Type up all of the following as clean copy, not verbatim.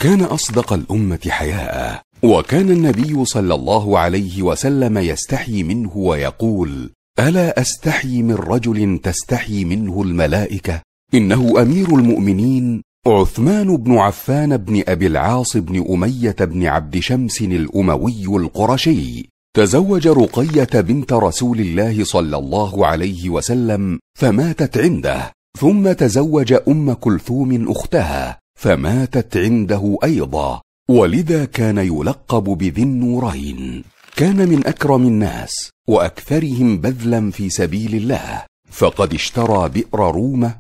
كان أصدق الأمة حياء، وكان النبي صلى الله عليه وسلم يستحيي منه ويقول: ألا أستحيي من رجل تستحيي منه الملائكة؟ إنه أمير المؤمنين عثمان بن عفان بن أبي العاص بن أمية بن عبد شمس الأموي القرشي، تزوج رقية بنت رسول الله صلى الله عليه وسلم فماتت عنده، ثم تزوج أم كلثوم أختها فماتت عنده أيضا، ولذا كان يلقب بذي النورين. كان من أكرم الناس وأكثرهم بذلا في سبيل الله، فقد اشترى بئر رومة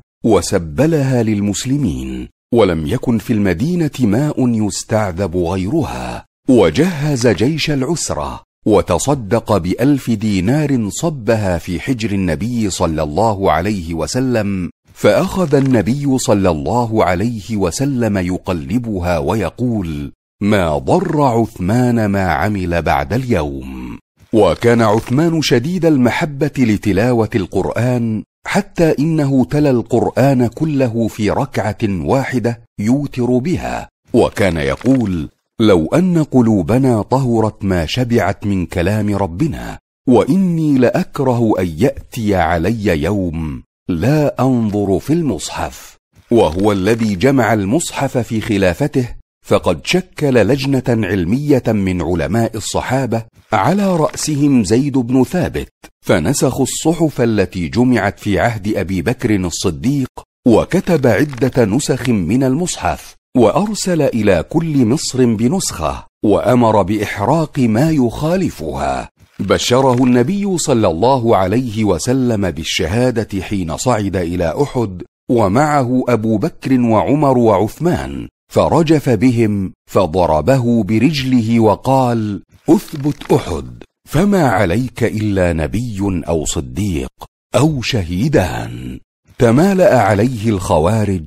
وسبلها للمسلمين، ولم يكن في المدينة ماء يستعذب غيرها، وجهز جيش العسرة وتصدق ب1000 دينار صبها في حجر النبي صلى الله عليه وسلم، فأخذ النبي صلى الله عليه وسلم يقلبها ويقول: ما ضر عثمان ما عمل بعد اليوم. وكان عثمان شديد المحبة لتلاوة القرآن، حتى إنه تلا القرآن كله في ركعة واحدة يوتر بها، وكان يقول: لو أن قلوبنا طهرت ما شبعت من كلام ربنا، وإني لأكره أن يأتي علي يوم لا أنظر في المصحف. وهو الذي جمع المصحف في خلافته، فقد شكل لجنة علمية من علماء الصحابة على رأسهم زيد بن ثابت، فنسخوا الصحف التي جمعت في عهد أبي بكر الصديق، وكتب عدة نسخ من المصحف، وأرسل إلى كل مصر بنسخة، وأمر بإحراق ما يخالفها. بشره النبي صلى الله عليه وسلم بالشهادة حين صعد إلى أحد، ومعه أبو بكر وعمر وعثمان، فرجف بهم فضربه برجله وقال: أثبت أحد، فما عليك إلا نبي أو صديق أو شهيدان. تمالأ عليه الخوارج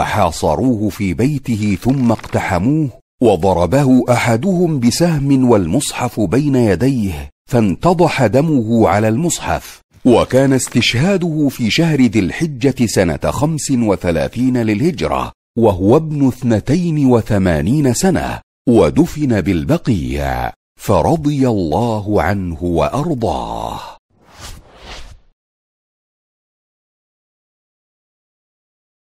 وحاصروه في بيته، ثم اقتحموه، وضربه أحدهم بسهم والمصحف بين يديه، فانتضح دمه على المصحف. وكان استشهاده في شهر ذي الحجة سنة 35 للهجرة، وهو ابن 82 سنة، ودفن بالبقيع، فرضي الله عنه وأرضاه.